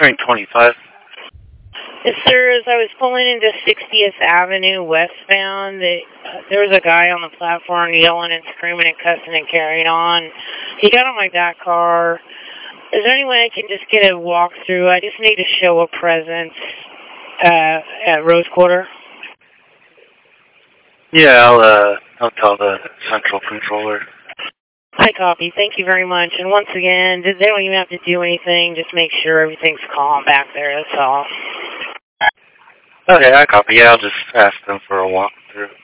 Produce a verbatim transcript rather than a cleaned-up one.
train twenty-five. Yes, sir. As I was pulling into sixtieth Avenue westbound, the, uh, there was a guy on the platform yelling and screaming and cussing and carrying on. He got on my back car. Is there any way I can just get a walkthrough? I just need to show a presence uh, at Rose Quarter. Yeah, I'll uh, I'll tell the central controller. I copy. Thank you very much. And once again, they don't even have to do anything. Just make sure everything's calm back there. That's all. Okay, I copy. Yeah, I'll just ask them for a walkthrough.